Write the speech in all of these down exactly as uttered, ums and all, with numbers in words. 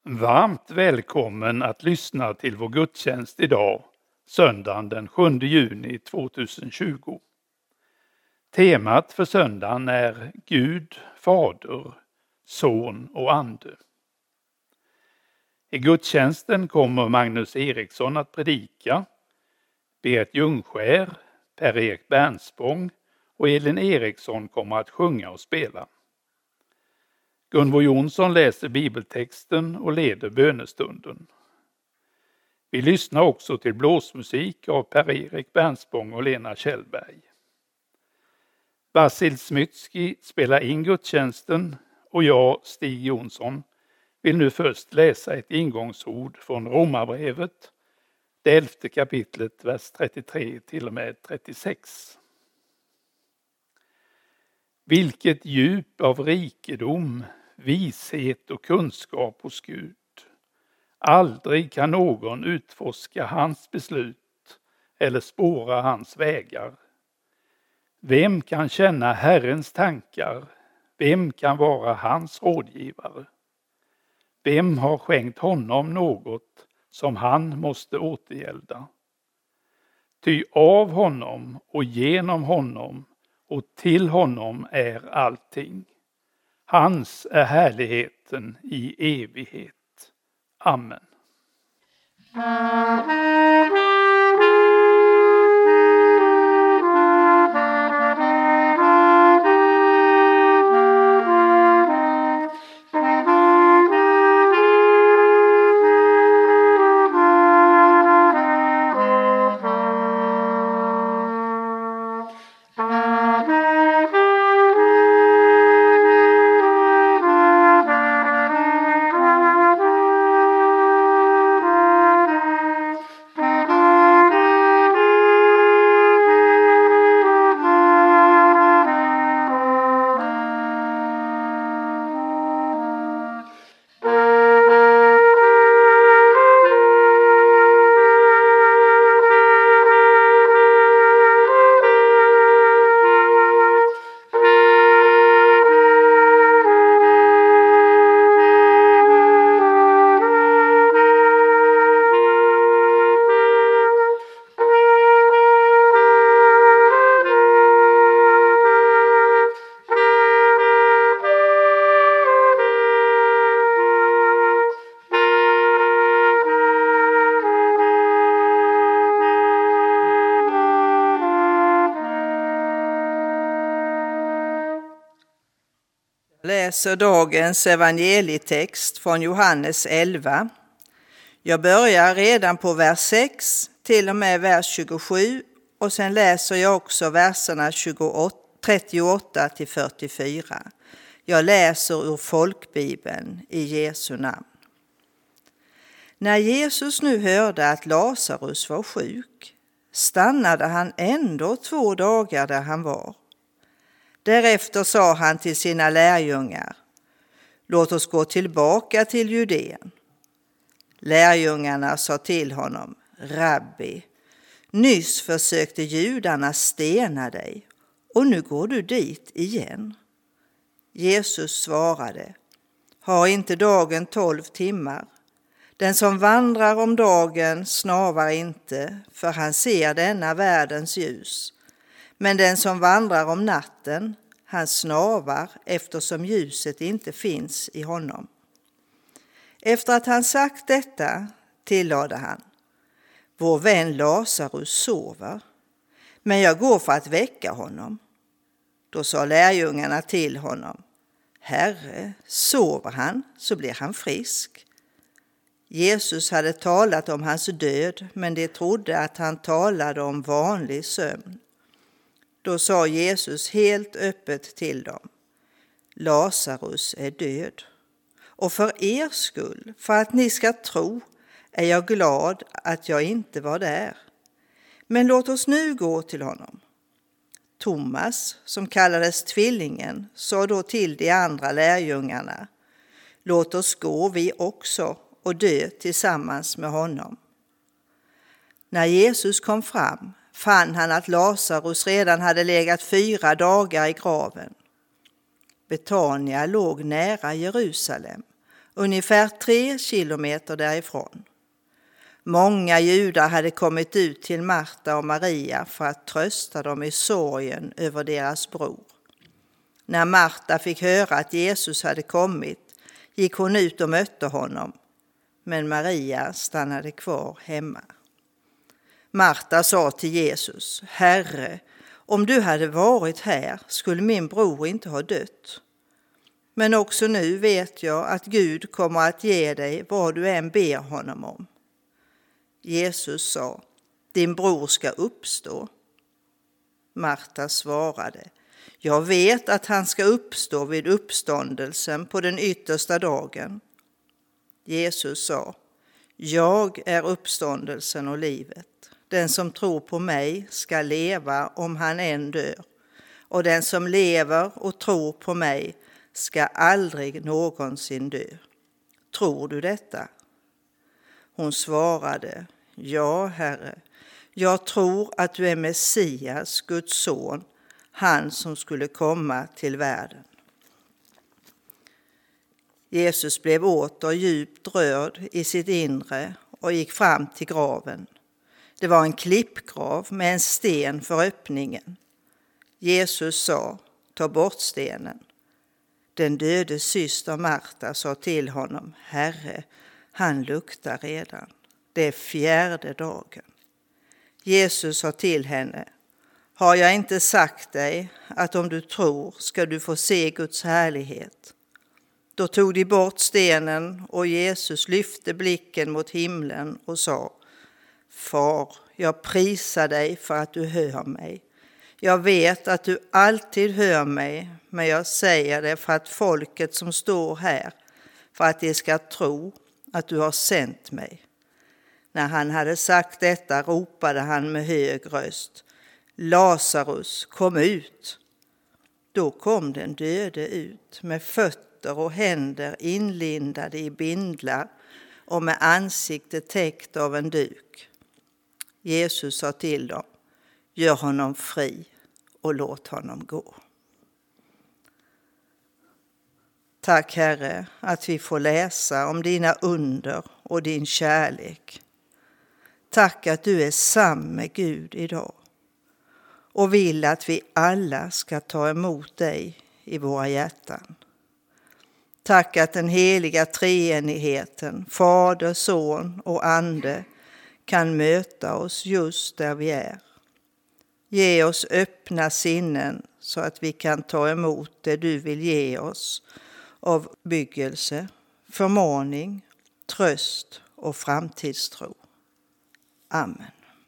Varmt välkommen att lyssna till vår gudstjänst idag, söndagen den sjunde juni tjugohundratjugo. Temat för söndagen är Gud, Fader, Son och Ande. I gudstjänsten kommer Magnus Eriksson att predika, Berit Ljungskär, Per-Erik Bernspång och Elin Eriksson kommer att sjunga och spela. Gunvor Jonsson läser bibeltexten och leder bönestunden. Vi lyssnar också till blåsmusik av Per-Erik Bernspång och Lena Kjellberg. Basil Smytsky spelar in gudstjänsten och jag, Stig Jonsson, vill nu först läsa ett ingångsord från Romarbrevet, det elfte kapitlet, vers trettiotre till och med trettiosex. Vilket djup av rikedom, vishet och kunskap hos Gud. Aldrig kan någon utforska hans beslut eller spåra hans vägar. Vem kan känna Herrens tankar? Vem kan vara hans rådgivare? Vem har skänkt honom något som han måste återgälda? Ty av honom och genom honom och till honom är allting. Hans är härligheten i evighet. Amen. Läser dagens evangelietext från Johannes elva. Jag börjar redan på vers sex till och med vers tjugosju och sen läser jag också verserna trettioåtta till fyrtiofyra. Jag läser ur folkbibeln i Jesu namn. När Jesus nu hörde att Lazarus var sjuk stannade han ändå två dagar där han var. Därefter sa han till sina lärjungar: låt oss gå tillbaka till Judeen. Lärjungarna sa till honom: Rabbi, nyss försökte judarna stena dig och nu går du dit igen. Jesus svarade: har inte dagen tolv timmar? Den som vandrar om dagen snavar inte, för han ser denna världens ljus. Men den som vandrar om natten, han snavar eftersom ljuset inte finns i honom. Efter att han sagt detta tillade han: vår vän Lazarus sover, men jag går för att väcka honom. Då sa lärjungarna till honom: Herre, sover han så blir han frisk. Jesus hade talat om hans död, men de trodde att han talade om vanlig sömn. Då sa Jesus helt öppet till dem: Lazarus är död. Och för er skull, för att ni ska tro, är jag glad att jag inte var där. Men låt oss nu gå till honom. Thomas, som kallades tvillingen, sa då till de andra lärjungarna: låt oss gå vi också och dö tillsammans med honom. När Jesus kom fram fann han att Lazarus redan hade legat fyra dagar i graven. Betania låg nära Jerusalem, ungefär tre kilometer därifrån. Många judar hade kommit ut till Marta och Maria för att trösta dem i sorgen över deras bror. När Marta fick höra att Jesus hade kommit gick hon ut och mötte honom, men Maria stannade kvar hemma. Marta sa till Jesus: Herre, om du hade varit här skulle min bror inte ha dött. Men också nu vet jag att Gud kommer att ge dig vad du än ber honom om. Jesus sa: din bror ska uppstå. Marta svarade: jag vet att han ska uppstå vid uppståndelsen på den yttersta dagen. Jesus sa: jag är uppståndelsen och livet. Den som tror på mig ska leva om han än dör. Och den som lever och tror på mig ska aldrig någonsin dö. Tror du detta? Hon svarade: ja, Herre. Jag tror att du är Messias, Guds son, han som skulle komma till världen. Jesus blev åter djupt rörd i sitt inre och gick fram till graven. Det var en klippgrav med en sten för öppningen. Jesus sa: ta bort stenen. Den döde syster Marta sa till honom: Herre, han luktar redan. Det är fjärde dagen. Jesus sa till henne: har jag inte sagt dig att om du tror ska du få se Guds härlighet? Då tog de bort stenen och Jesus lyfte blicken mot himlen och sa: Far, jag prisar dig för att du hör mig. Jag vet att du alltid hör mig, men jag säger det för att folket som står här, för att de ska tro att du har sänt mig. När han hade sagt detta ropade han med hög röst: Lazarus, kom ut! Då kom den döde ut med fötter och händer inlindade i bindlar och med ansiktet täckt av en duk. Jesus sa till dem: gör honom fri och låt honom gå. Tack, Herre, att vi får läsa om dina under och din kärlek. Tack att du är samme Gud idag och vill att vi alla ska ta emot dig i våra hjärtan. Tack att den heliga treenigheten, Fader, Son och Ande, kan möta oss just där vi är. Ge oss öppna sinnen så att vi kan ta emot det du vill ge oss av byggelse, förmaning, tröst och framtidstro. Amen.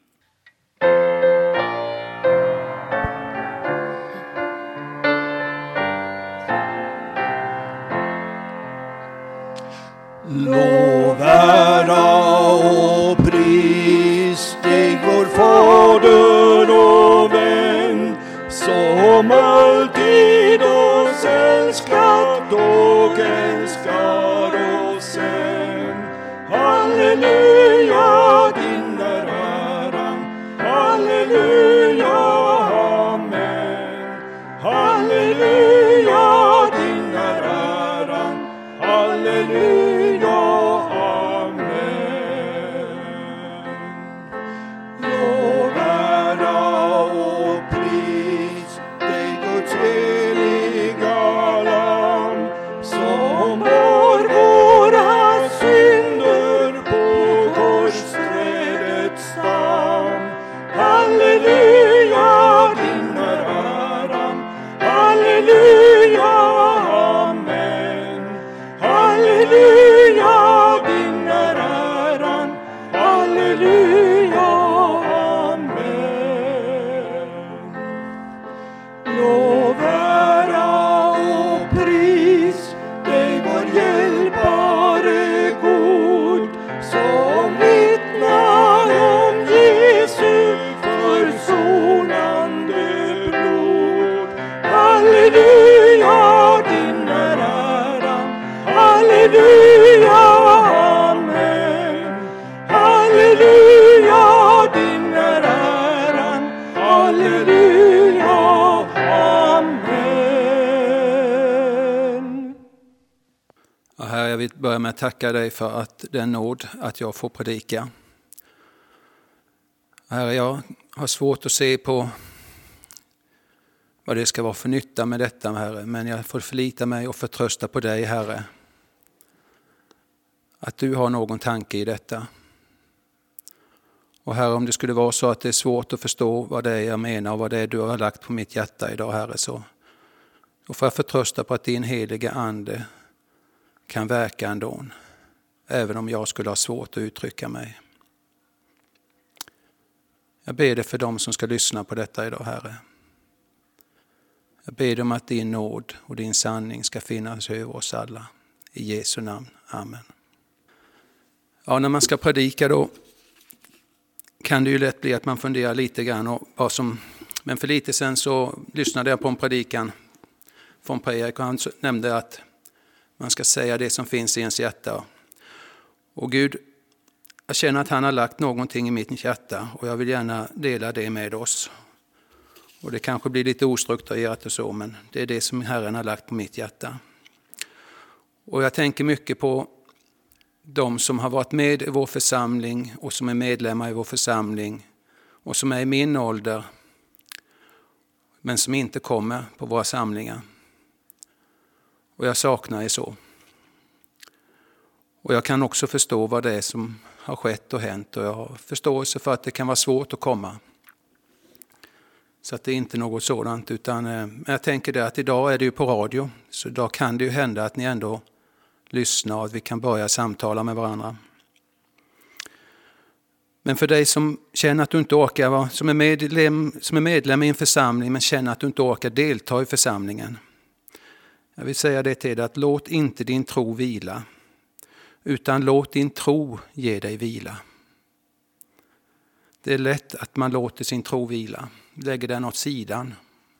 Lov, ära och pris dig vår Fader och vän, som alltid oss älskat och älskar oss än. Halleluja, din är äran. Halleluja, amen. Halleluja, din är äran. Halleluja, amen. Lov, ära och pris dig Guds heliga lam, som bar våra synder på korsträdets stam. Halleluja, din är äran. Halleluja, amen. Halleluja. vill börja med att tacka dig för att det är nåd att jag får predika. Herre, jag har svårt att se på vad det ska vara för nytta med detta, Herre. Men jag får förlita mig och förtrösta på dig, Herre. Att du har någon tanke i detta. Och Herre, om det skulle vara så att det är svårt att förstå vad det är jag menar och vad det är du har lagt på mitt hjärta idag, Herre, så då får jag förtrösta på att din heliga ande kan verka ändå. Även om jag skulle ha svårt att uttrycka mig. Jag ber dig för dem som ska lyssna på detta idag, Herre. Jag ber dig om att din nåd och din sanning ska finnas över oss alla. I Jesu namn. Amen. Ja, när man ska predika då kan det ju lätt bli att man funderar lite grann. Och vad som, men för lite sen så lyssnade jag på en predikan från Per-Erik och han nämnde att man ska säga det som finns i ens hjärta. Och Gud, jag känner att han har lagt någonting i mitt hjärta och jag vill gärna dela det med oss. Och det kanske blir lite ostrukturerat och så, men det är det som Herren har lagt på mitt hjärta. Och jag tänker mycket på de som har varit med i vår församling och som är medlemmar i vår församling och som är i min ålder men som inte kommer på våra samlingar. Och jag saknar er så. Och jag kan också förstå vad det är som har skett och hänt och jag har förståelse för att det kan vara svårt att komma. Så att det är inte något sådant, utan eh, jag tänker det att idag är det ju på radio, så idag kan det ju hända att ni ändå lyssnar och att vi kan börja samtala med varandra. Men för dig som känner att du inte orkar vara, som är medlem, som är medlem i en församling men känner att du inte orkar delta i församlingen. Jag vill säga det till dig att låt inte din tro vila, utan låt din tro ge dig vila. Det är lätt att man låter sin tro vila, lägger den åt sidan.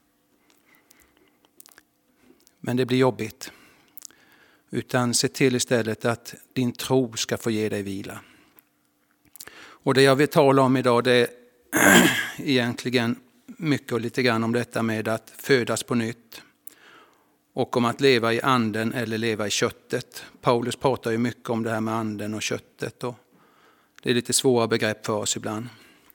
Men det blir jobbigt. Utan se till istället att din tro ska få ge dig vila. Och det jag vill tala om idag, det är egentligen mycket och lite grann om detta med att födas på nytt. Och om att leva i anden eller leva i köttet. Paulus pratar ju mycket om det här med anden och köttet. Och det är lite svåra begrepp för oss ibland.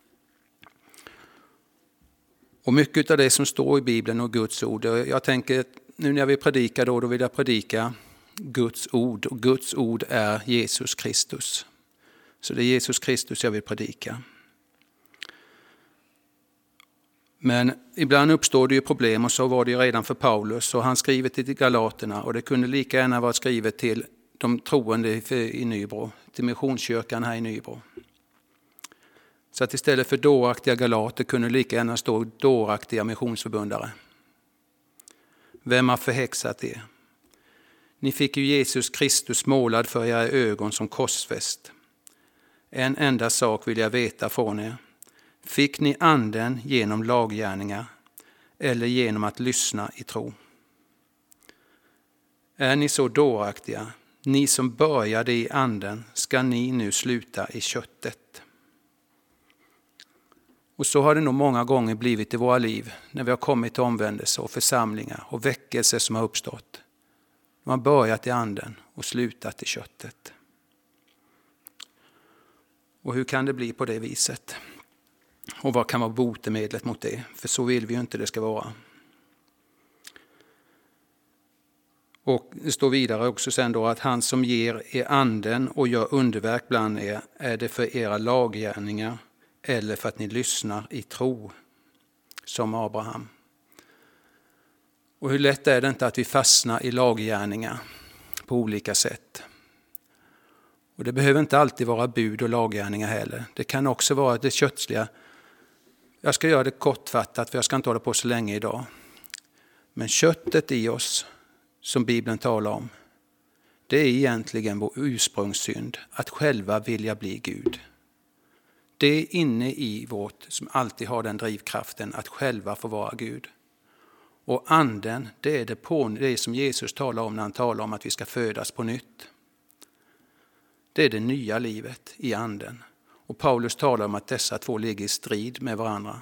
Och mycket av det som står i Bibeln och Guds ord. Jag tänker, nu när jag vill predika då, då vill jag predika Guds ord. Och Guds ord är Jesus Kristus. Så det är Jesus Kristus jag vill predika. Men ibland uppstår det ju problem, och så var det ju redan för Paulus. Och han skriver till Galaterna, och det kunde lika gärna vara skrivet till de troende i Nybro, till missionskyrkan här i Nybro. Så att istället för dåraktiga galater kunde lika gärna stå dåraktiga missionsförbundare. Vem har förhäxat er? Ni fick ju Jesus Kristus målad för era ögon som korsfäst. En enda sak vill jag veta från er. Fick ni anden genom laggärningar eller genom att lyssna i tro? Är ni så dåraktiga, ni som började i anden, ska ni nu sluta i köttet? Och så har det nog många gånger blivit i våra liv när vi har kommit till omvändelse och församlingar och väckelser som har uppstått. De har börjat i anden och slutat i köttet. Och hur kan det bli på det viset? Och vad kan vara botemedlet mot det? För så vill vi ju inte det ska vara. Och det står vidare också sen då att han som ger er anden och gör underverk bland er, är det för era laggärningar eller för att ni lyssnar i tro som Abraham. Och hur lätt är det inte att vi fastnar i laggärningar på olika sätt. Och det behöver inte alltid vara bud och laggärningar heller. Det kan också vara det kötsliga. Jag ska göra det kortfattat för jag ska inte hålla på så länge idag. Men köttet i oss som Bibeln talar om, det är egentligen vår ursprungssynd, att själva vilja bli Gud. Det är inne i vårt som alltid har den drivkraften att själva få vara Gud. Och anden, det är det, på, det är som Jesus talar om när han talar om att vi ska födas på nytt. Det är det nya livet i anden. Och Paulus talar om att dessa två ligger i strid med varandra.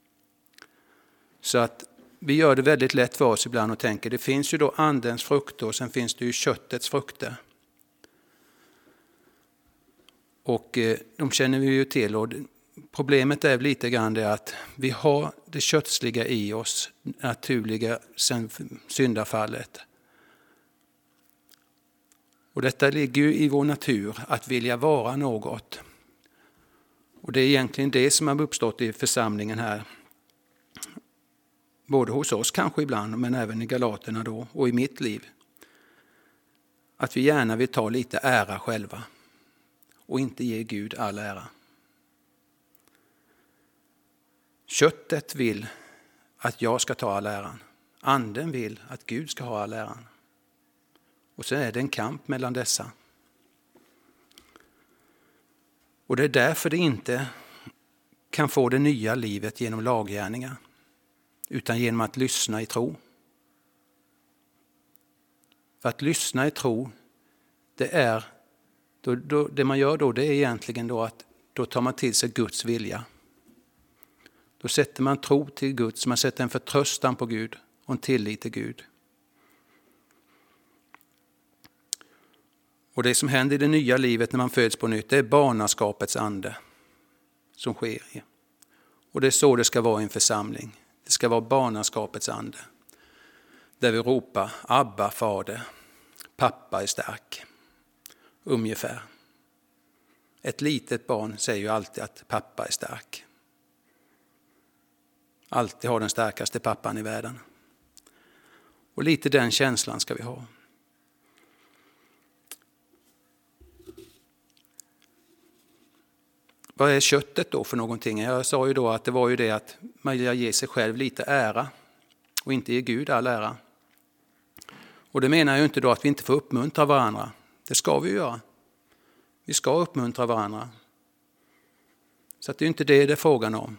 Så att vi gör det väldigt lätt för oss ibland och tänker, det finns ju då andens frukter och sen finns det ju köttets frukter. Och de känner vi ju till. Och problemet är lite grann det att vi har det kötsliga i oss, naturliga sen syndafallet. Och detta ligger ju i vår natur, att vilja vara något. Och det är egentligen det som har uppstått i församlingen här. Både hos oss kanske ibland, men även i Galaterna då och i mitt liv. Att vi gärna vill ta lite ära själva och inte ge Gud all ära. Köttet vill att jag ska ta all äran. Anden vill att Gud ska ha all äran. Och så är det en kamp mellan dessa. Och det är därför det inte kan få det nya livet genom laggärningar, utan genom att lyssna i tro. För att lyssna i tro, det är då, då, det man gör då, det är egentligen då att då tar man till sig Guds vilja. Då sätter man tro till Gud, man sätter en förtröstan på Gud och en tillit till Gud. Och det som händer i det nya livet när man föds på nytt, det är barnaskapets ande som sker. Och det är så det ska vara i en församling. Det ska vara barnaskapets ande. Där vi ropar, Abba, fader, pappa är stark. Ungefär. Ett litet barn säger ju alltid att pappa är stark. Alltid har den starkaste pappan i världen. Och lite den känslan ska vi ha. Vad är köttet då för någonting? Jag sa ju då att det var ju det att man ger sig själv lite ära och inte ger Gud all ära. Och det menar ju inte då att vi inte får uppmuntra varandra. Det ska vi göra. Vi ska uppmuntra varandra. Så att det är inte det det är frågan om.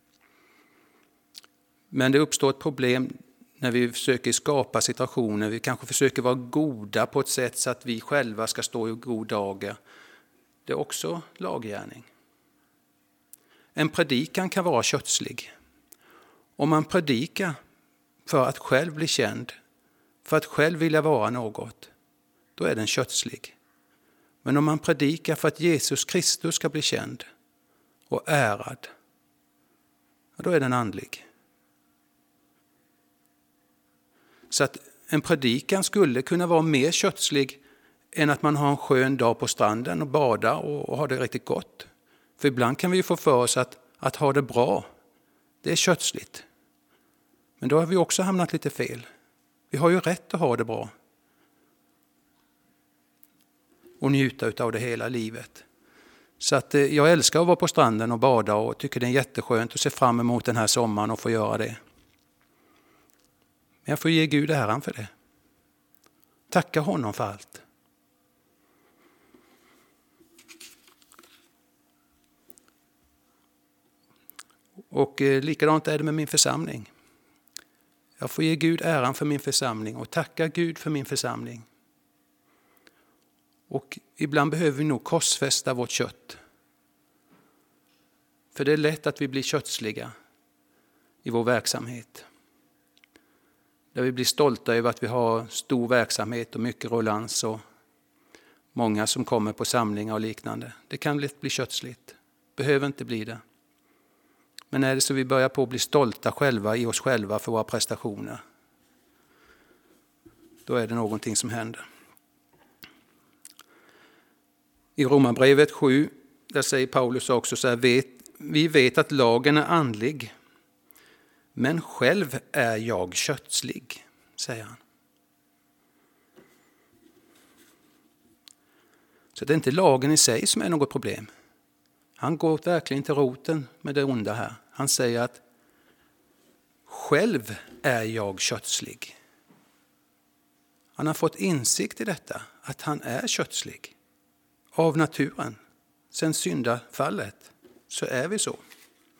Men det uppstår ett problem när vi försöker skapa situationer. Vi kanske försöker vara goda på ett sätt så att vi själva ska stå i god dager. Det är också laggärning. En predikan kan vara kötslig. Om man predikar för att själv bli känd, för att själv vilja vara något, då är den kötslig. Men om man predikar för att Jesus Kristus ska bli känd och ärad, då är den andlig. Så att en predikan skulle kunna vara mer kötslig än att man har en skön dag på stranden och bada och, och har det riktigt gott. För ibland kan vi få för oss att, att ha det bra, det är kötsligt. Men då har vi också hamnat lite fel. Vi har ju rätt att ha det bra. Och njuta av det hela livet. Så att eh, jag älskar att vara på stranden och bada och tycker det är jätteskönt att se fram emot den här sommaren och få göra det. Men jag får ge Gud äran för det. Tacka honom för allt. Och eh, likadant är det med min församling. Jag får ge Gud äran för min församling och tacka Gud för min församling. Och ibland behöver vi nog korsfästa vårt kött. För det är lätt att vi blir kötsliga i vår verksamhet. Där vi blir stolta över att vi har stor verksamhet och mycket rullans och många som kommer på samlingar och liknande. Det kan lätt bli kötsligt. Behöver inte bli det. Men är det så vi börjar på att bli stolta själva i oss själva för våra prestationer, då är det någonting som händer. I Romarbrevet sju, där säger Paulus också så här, vet, vi vet att lagen är andlig, men själv är jag kötslig, säger han. Så det är inte lagen i sig som är något problem. Han går verkligen till roten med det onda här. Han säger att själv är jag kötslig. Han har fått insikt i detta, att han är kötslig. Av naturen. Sen syndafallet så är vi så.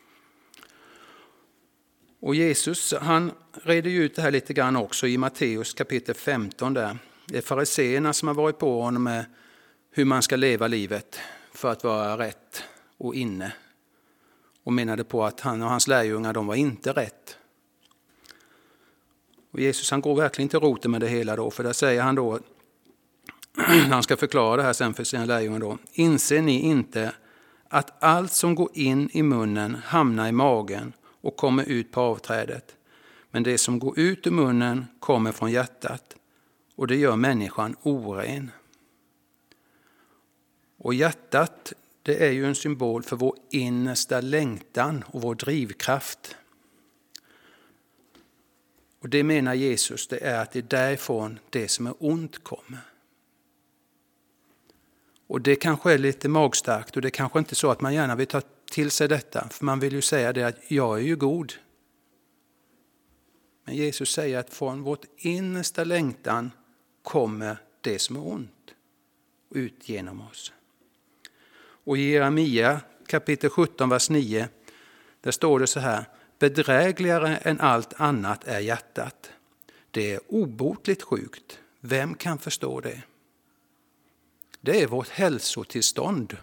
Och Jesus, han reder ut det här lite grann också i Matteus kapitel femton där. Det är fariseerna som har varit på honom med hur man ska leva livet för att vara rätt och inne. Och menade på att han och hans lärjungar, de var inte rätt. Och Jesus, han går verkligen till roten med det hela då. För där säger han då han ska förklara det här sen för sina lärjungar då. Inser ni inte att allt som går in i munnen hamnar i magen och kommer ut på avträdet? Men det som går ut ur munnen kommer från hjärtat, och det gör människan oren. Och hjärtat, det är ju en symbol för vår innersta längtan och vår drivkraft. Och det menar Jesus, det är att det är därifrån det som är ont kommer. Och det kanske är lite magstarkt, och det kanske inte är så att man gärna vill ta till sig detta. För man vill ju säga det att jag är ju god. Men Jesus säger att från vårt innersta längtan kommer det som är ont ut genom oss. Och i Jeremia kapitel sjutton, vers nio, där står det så här: bedrägligare än allt annat är hjärtat. Det är obotligt sjukt. Vem kan förstå det? Det är vårt hälsotillstånd.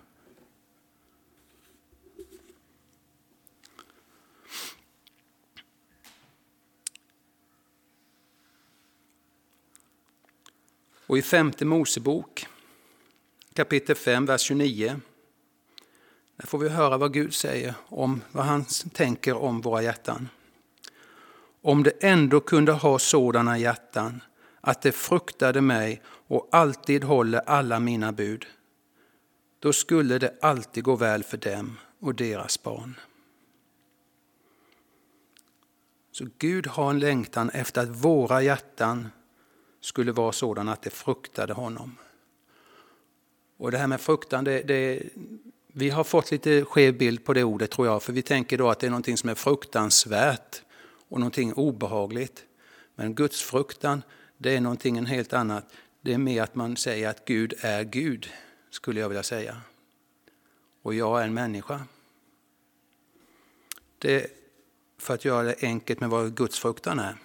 Och i femte Mosebok kapitel fem, vers tjugonio, där får vi höra vad Gud säger om vad han tänker om våra hjärtan. Om det ändå kunde ha sådana hjärtan att det fruktade mig och alltid håller alla mina bud, då skulle det alltid gå väl för dem och deras barn. Så Gud har en längtan efter att våra hjärtan skulle vara sådana att det fruktade honom. Och det här med fruktan, det, det, vi har fått lite skev bild på det ordet, tror jag. För vi tänker då att det är någonting som är fruktansvärt och någonting obehagligt. Men Guds fruktan, det är någonting helt annat. Det är mer att man säger att Gud är Gud, skulle jag vilja säga. Och jag är en människa. Det är för att göra det enkelt med vad Guds fruktan är.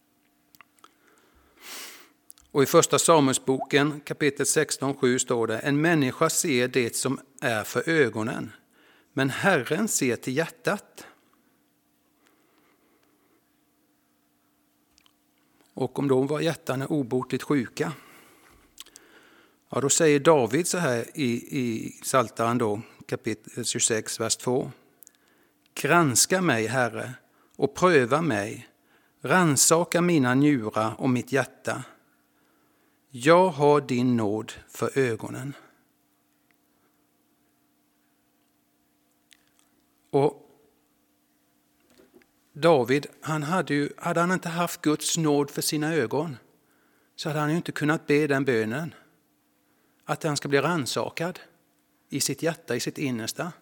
Och i första Samuelsboken kapitel sexton sju står det: en människa ser det som är för ögonen, men Herren ser till hjärtat. Och om då var hjärtan är obotligt sjuka, ja, då säger David så här i, i Psaltaren då, kapitel tjugosex, vers två. Granska mig, Herre, och pröva mig. Rannsaka mina njurar och mitt hjärta. Jag har din nåd för ögonen. Och David, han hade ju, hade han inte haft Guds nåd för sina ögon, så hade han ju inte kunnat be den bönen. Att han ska bli rannsakad i sitt hjärta, i sitt innersta.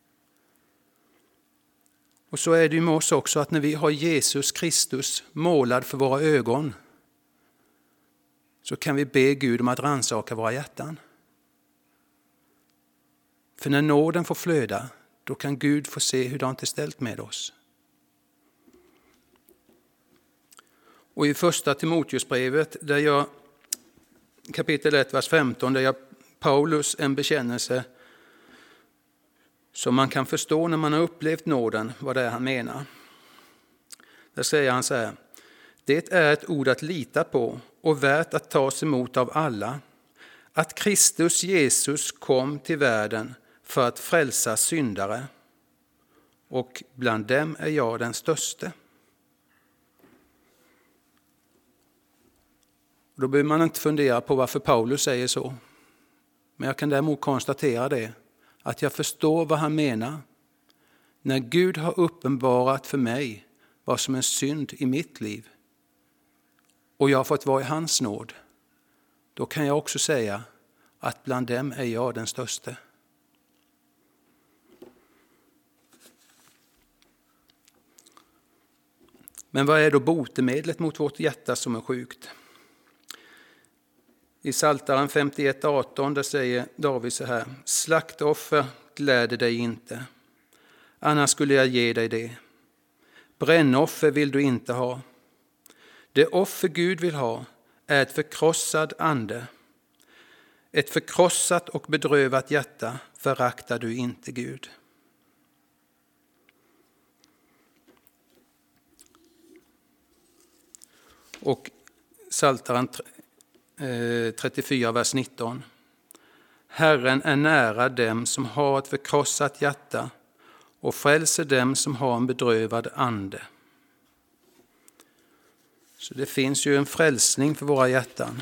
Och så är det ju med oss också, att när vi har Jesus Kristus målad för våra ögon, så kan vi be Gud om att rannsaka våra hjärtan. För när nåden får flöda, då kan Gud få se hur det är ställt med oss. Och i första Timoteusbrevet, där jag, kapitel ett, vers femton, där jag Paulus en bekännelse som man kan förstå när man har upplevt nåden, vad det är han menar. Där säger han så här: det är ett ord att lita på och värt att tas emot av alla, att Kristus Jesus kom till världen för att frälsa syndare, och bland dem är jag den störste. Då behöver man inte fundera på varför Paulus säger så. Men jag kan däremot konstatera det, att jag förstår vad han menar. När Gud har uppenbarat för mig vad som är synd i mitt liv, och jag har fått vara i hans nåd, då kan jag också säga att bland dem är jag den störste. Men vad är då botemedlet mot vårt hjärta som är sjukt? I Psaltaren femtioett arton, där säger David så här: slaktoffer gläder dig inte, annars skulle jag ge dig det. Brännoffer vill du inte ha. Det offer Gud vill ha är ett förkrossad ande. Ett förkrossat och bedrövat hjärta föraktar du inte, Gud. Och Psaltaren trettiofyra, vers nitton. Herren är nära dem som har ett förkrossat hjärta och frälser dem som har en bedrövad ande. Så det finns ju en frälsning för våra hjärtan.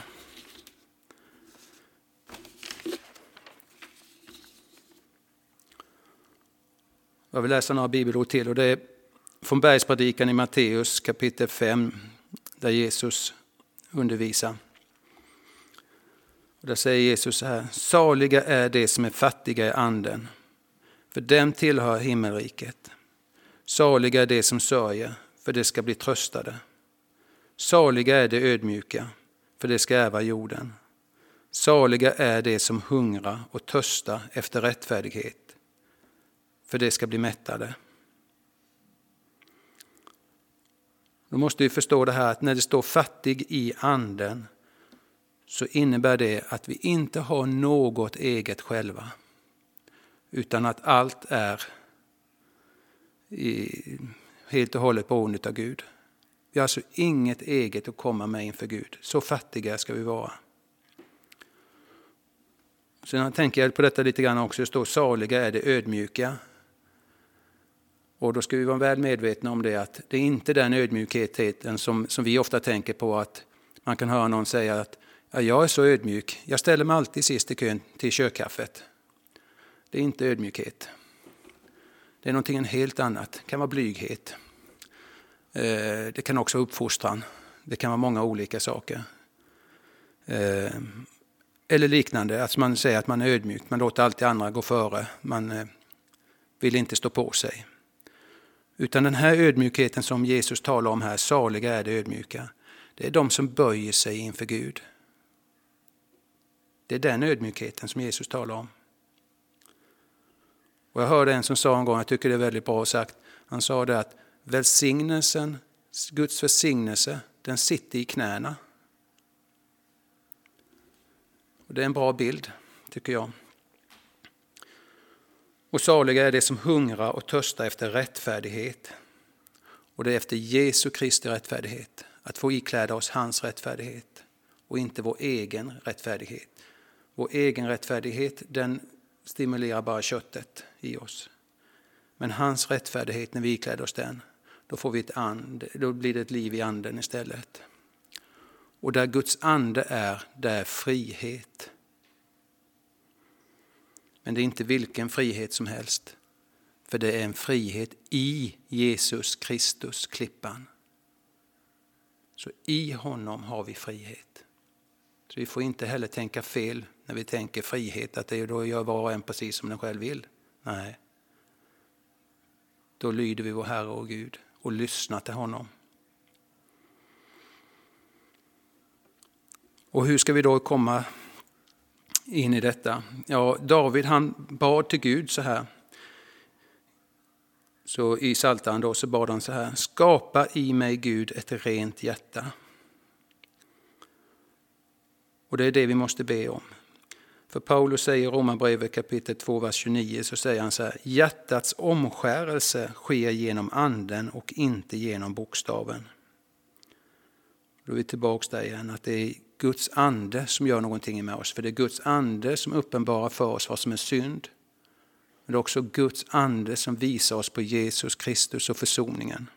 Jag vill läsa några bibelord till, och det är från Bergspredikan i Matteus kapitel fem, där Jesus undervisar. Och där säger Jesus så här: saliga är de som är fattiga i anden, för dem tillhör himmelriket. Saliga är de som sörjer, för de ska bli tröstade. Saliga är de ödmjuka, för de ska ärva jorden. Saliga är de som hungrar och törstar efter rättfärdighet, för de ska bli mättade. Då måste vi förstå det här att när det står fattig i anden, så innebär det att vi inte har något eget själva, utan att allt är i, helt och hållet beroende av Gud. Vi har alltså inget eget att komma med inför Gud. Så fattiga ska vi vara. Sen tänker jag på detta lite grann också. Det står saliga är det ödmjuka. Och då ska vi vara väl medvetna om det, att det är inte den ödmjukheten som, som vi ofta tänker på, att man kan höra någon säga att ja, jag är så ödmjuk. Jag ställer mig alltid sist i kön till kökkaffet. Det är inte ödmjukhet. Det är någonting helt annat. Det kan vara blyghet. Det kan också vara uppfostran. Det kan vara många olika saker. Eller liknande. Att man säger att man är ödmjuk. Man låter alltid andra gå före. Man vill inte stå på sig. Utan den här ödmjukheten som Jesus talar om här, saliga är det ödmjuka. Det är de som böjer sig inför Gud. Det är den ödmjukheten som Jesus talar om. Och jag hörde en som sa en gång, jag tycker det är väldigt bra sagt. Han sa det att välsignelsen, Guds välsignelse, den sitter i knäna. Och det är en bra bild, tycker jag. Och saliga är det som hungrar och törstar efter rättfärdighet. Och det är efter Jesu Kristi rättfärdighet. Att få ikläda oss hans rättfärdighet och inte vår egen rättfärdighet. Vår egen rättfärdighet, den stimulerar bara köttet i oss. Men hans rättfärdighet, när vi ikläder oss den, då får vi ett and, då blir det ett liv i anden istället. Och där Guds ande är, där är frihet. Men det är inte vilken frihet som helst. För det är en frihet i Jesus Kristus, klippan. Så i honom har vi frihet. Så vi får inte heller tänka fel när vi tänker frihet, att det är då gör var och en precis som den själv vill. Nej. Då lyder vi vår Herre och Gud och lyssnar till honom. Och hur ska vi då komma in i detta? Ja, David han bad till Gud så här. Så i Psaltaren då så bad han så här: skapa i mig, Gud, ett rent hjärta. Och det är det vi måste be om. För Paulus säger i Romarbrevet kapitel två, vers tjugonio, så säger han så här: hjärtats omskärelse sker genom anden och inte genom bokstaven. Då är vi tillbaka där igen, att det är Guds ande som gör någonting med oss. För det är Guds ande som uppenbarar för oss vad som är synd. Men det är också Guds ande som visar oss på Jesus Kristus och försoningen.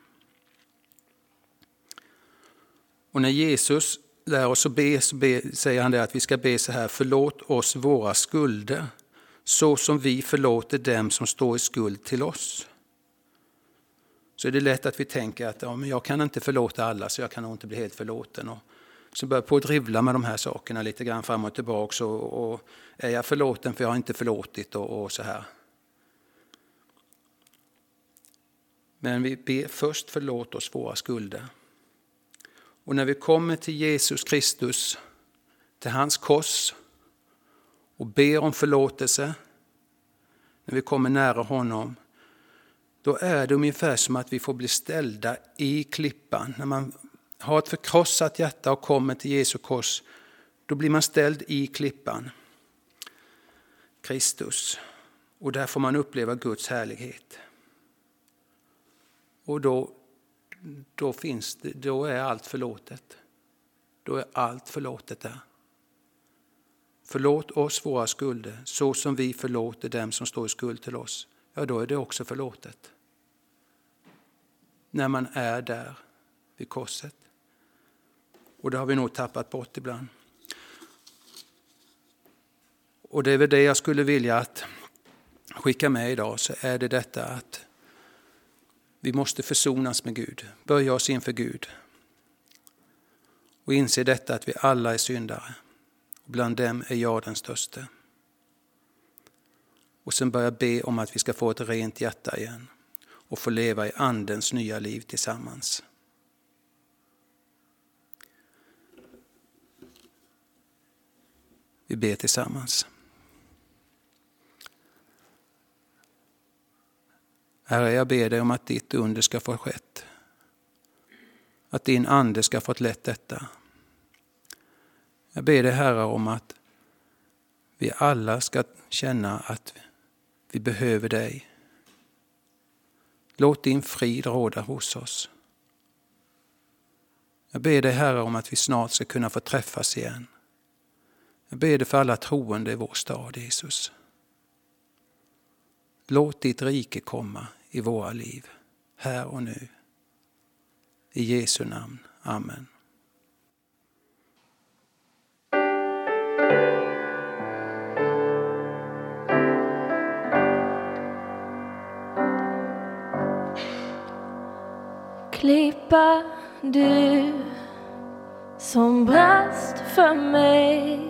Och när Jesus lär oss att be, så be, säger han det att vi ska be så här: förlåt oss våra skulder, så som vi förlåter dem som står i skuld till oss. Så är det lätt att vi tänker att ja, men jag kan inte förlåta alla, så jag kan nog inte bli helt förlåten. Och så börjar jag på att drivla med de här sakerna lite grann fram och tillbaka. Och, och är jag förlåten för jag har inte förlåtit och, och så här. Men vi ber först: förlåt oss våra skulder. Och när vi kommer till Jesus Kristus, till hans kors, och ber om förlåtelse, när vi kommer nära honom, då är det ungefär som att vi får bli ställda i klippan. När man har ett förkrossat hjärta och kommer till Jesu kors, då blir man ställd i klippan, Kristus. Och där får man uppleva Guds härlighet. Och då, då, finns det, då är allt förlåtet. Då är allt förlåtet där. Förlåt oss våra skulder så som vi förlåter dem som står i skuld till oss. Ja, då är det också förlåtet. När man är där vid korset. Och det har vi nog tappat bort ibland. Och det är väl det jag skulle vilja att skicka med idag, så är det detta att vi måste försonas med Gud. Böja oss inför Gud. Och inse detta att vi alla är syndare. Och bland dem är jag den största. Och sen börja be om att vi ska få ett rent hjärta igen. Och få leva i andens nya liv tillsammans. Vi ber tillsammans. Herre, jag ber dig om att ditt under ska få skett. Att din ande ska få lätt detta. Jag ber dig, Herre, om att vi alla ska känna att vi behöver dig. Låt din frid råda hos oss. Jag ber dig, Herre, om att vi snart ska kunna få träffas igen. Jag ber dig för alla troende i vår stad, Jesus. Låt ditt rike komma i våra liv, här och nu. I Jesu namn. Amen. Klippa du som brast för mig,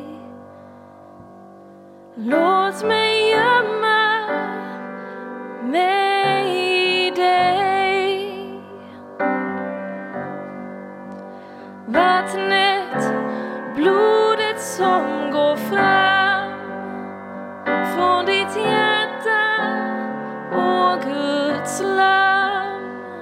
låt mig gömma mig i dig. Vattnet, blodet som går fram från ditt hjärta och Guds lam.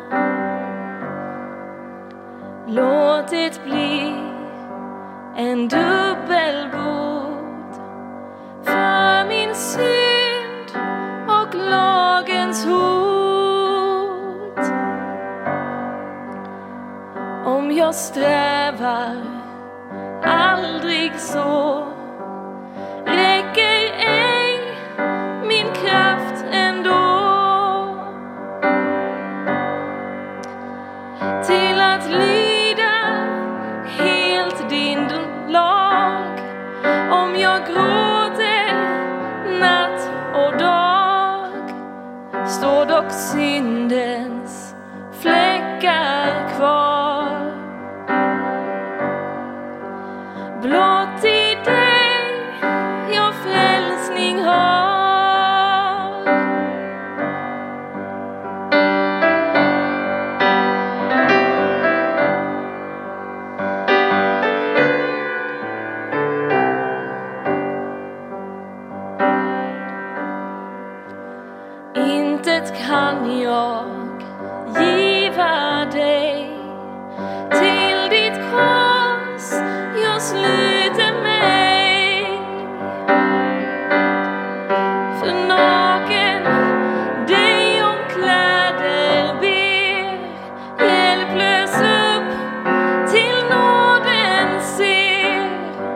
Låt det bli en dubbelbot för min synd och lagens hot. Om jag strävar aldrig så, räcker ej min kraft ändå till att lyda helt din lag. Om jag gråter natt och dag, står dock syndens fläckar kvar. Blott i dig jag frälsning har. Intet kan jag giva dig, till ditt kors jag sluter mig. För naken dig om kläder ber, hjälplös upp till nåden ser.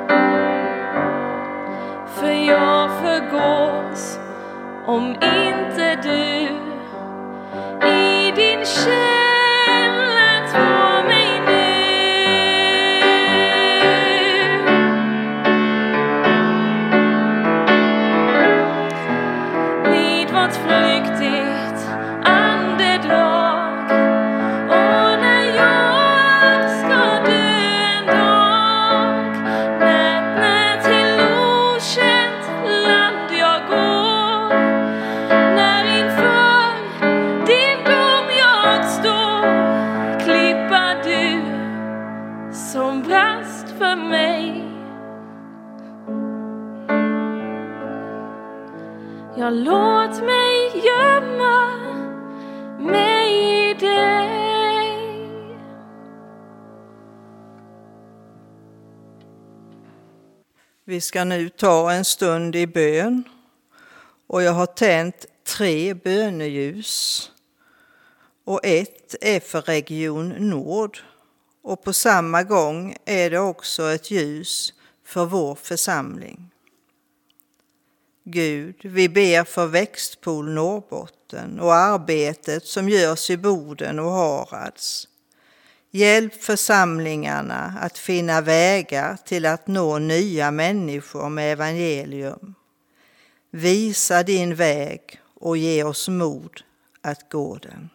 För jag förgås om inte du i din källa tar mig nu. Vid vårt flyktigt andedrag, och när jag ska dö en dag, när, när till okänt land jag går, när inför din dom jag står, klippa du som brast för mig. Ja, låt mig gömma mig i dig. Vi ska nu ta en stund i bön, och jag har tänt tre böneljus, och ett är för Region Nord, och på samma gång är det också ett ljus för vår församling. Gud, vi ber för Växtpool Norrbotten och arbetet som görs i Boden och Harads. Hjälp församlingarna att finna vägar till att nå nya människor med evangelium. Visa din väg och ge oss mod att gå den.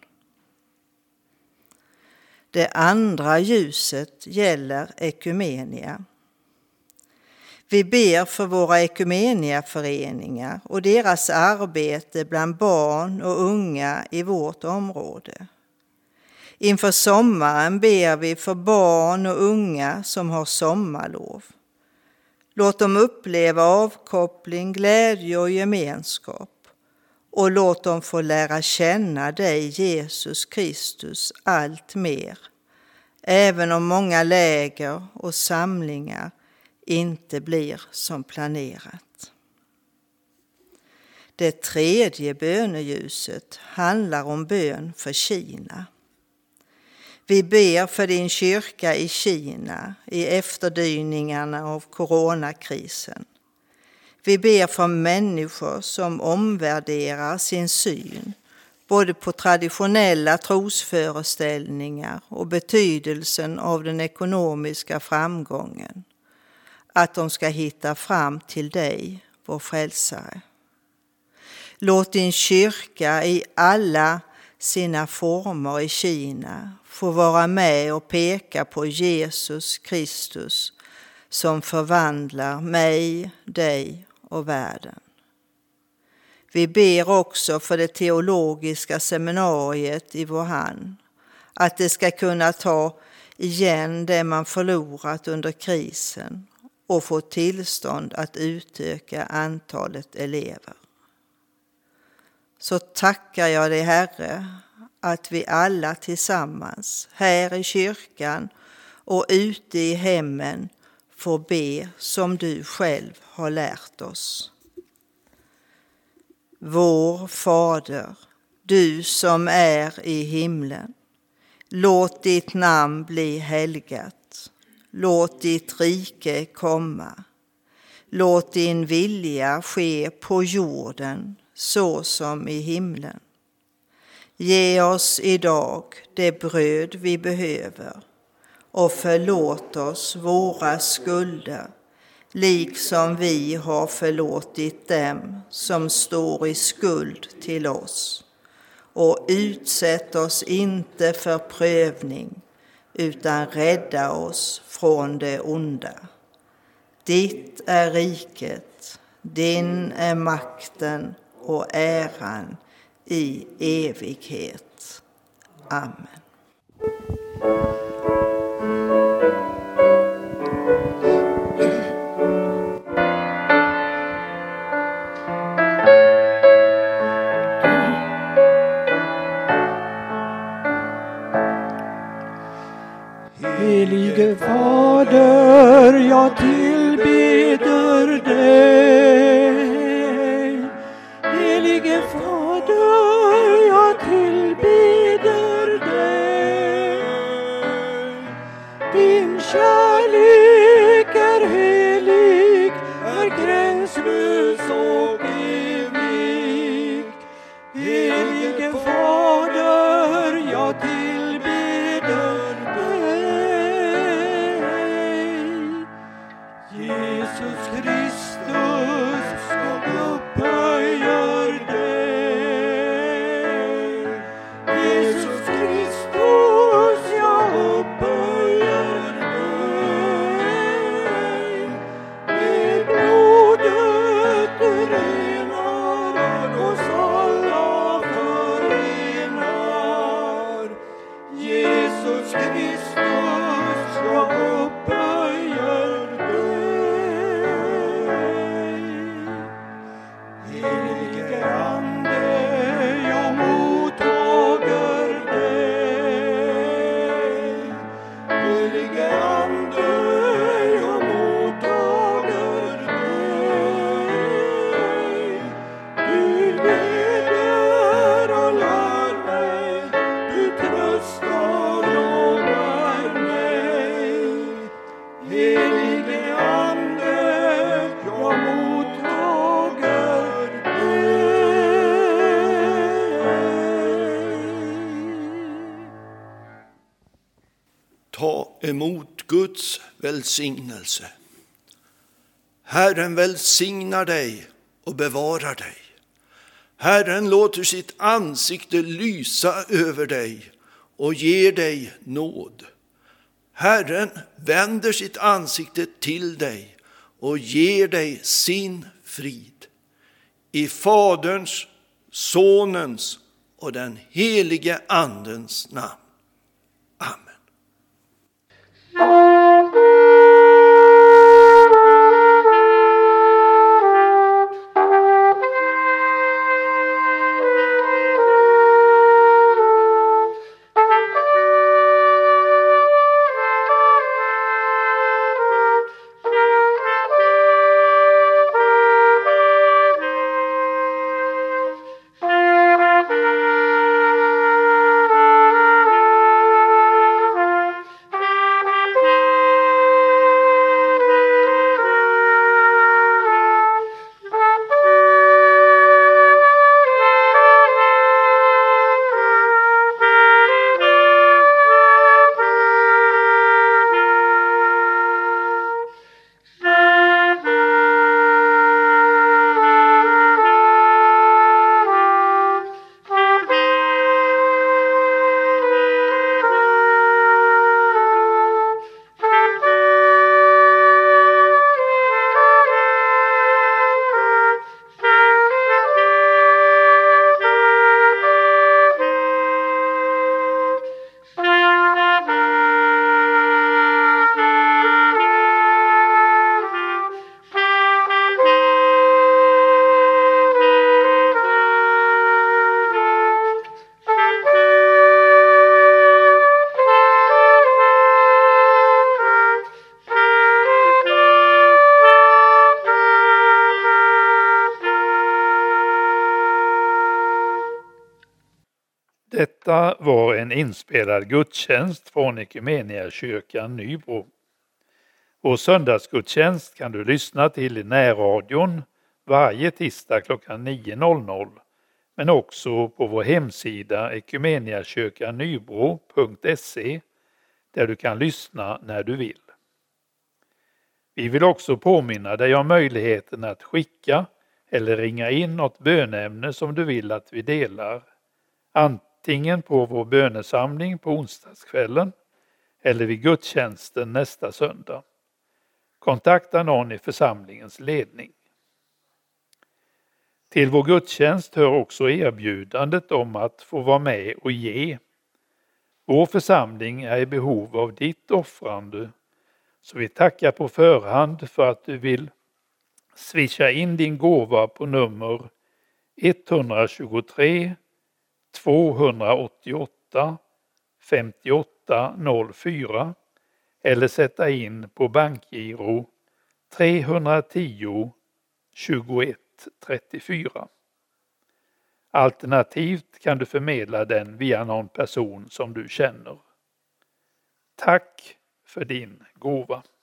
Det andra ljuset gäller ekumenia. Vi ber för våra ekumeniaföreningar och deras arbete bland barn och unga i vårt område. Inför sommaren ber vi för barn och unga som har sommarlov. Låt dem uppleva avkoppling, glädje och gemenskap. Och låt dem få lära känna dig, Jesus Kristus, allt mer. Även om många läger och samlingar inte blir som planerat. Det tredje böneljuset handlar om bön för Kina. Vi ber för din kyrka i Kina i efterdyningarna av coronakrisen. Vi ber för människor som omvärderar sin syn, både på traditionella trosföreställningar och betydelsen av den ekonomiska framgången. Att de ska hitta fram till dig, vår frälsare. Låt din kyrka i alla sina former i Kina få vara med och peka på Jesus Kristus som förvandlar mig, dig och världen. Vi ber också för det teologiska seminariet i Wuhan, att det ska kunna ta igen det man förlorat under krisen och få tillstånd att utöka antalet elever. Så tackar jag dig, Herre, att vi alla tillsammans här i kyrkan och ute i hemmen får be som du själv har lärt oss. Vår Fader, du som är i himlen, låt ditt namn bli helgat. Låt ditt rike komma. Låt din vilja ske på jorden så som i himlen. Ge oss idag det bröd vi behöver och förlåt oss våra skulder, liksom vi har förlåtit dem som står i skuld till oss. Och utsätt oss inte för prövning, utan rädda oss från det onda. Ditt är riket, din är makten och äran i evighet. Amen. Helige Fader, jag tillbeder dig. Helige Fader, jag tillbeder dig. Din kärlek är helig, är gränslös och evig. Helige Fader, jag tillbeder dig. Jesus Kristus, jag upphöjer dig. Jesus Kristus, jag upphöjer dig. Med blodet du renar, oss alla förenar. Jesus Kristus, jag upphöjer dig. Helige Ande, jag mottager dig. Helige Ande, jag mottager dig. Du leder och lär mig, du tröstar och bär mig. Helige Ande, jag mottager emot Guds välsignelse. Herren välsignar dig och bevarar dig. Herren låter sitt ansikte lysa över dig och ger dig nåd. Herren vänder sitt ansikte till dig och ger dig sin frid. I Faderns, Sonens och den helige Andens namn. Amen. Detta var en inspelad gudstjänst från Equmeniakyrkan Nybro. Vår söndagsgudstjänst kan du lyssna till i närradion varje tisdag klockan nio men också på vår hemsida equmeniakyrkanybro punkt se där du kan lyssna när du vill. Vi vill också påminna dig om möjligheten att skicka eller ringa in något bönämne som du vill att vi delar. Antingen på vår bönesamling på onsdagskvällen eller vid gudstjänsten nästa söndag. Kontakta någon i församlingens ledning. Till vår gudstjänst hör också erbjudandet om att få vara med och ge. Vår församling är i behov av ditt offrande, så vi tackar på förhand för att du vill swisha in din gåva på nummer ett två tre tvåhundraåttioåtta femtioåtta noll fyra eller sätta in på bankgiro trehundratio tjugoett trettiofyra. Alternativt kan du förmedla den via någon person som du känner. Tack för din gåva.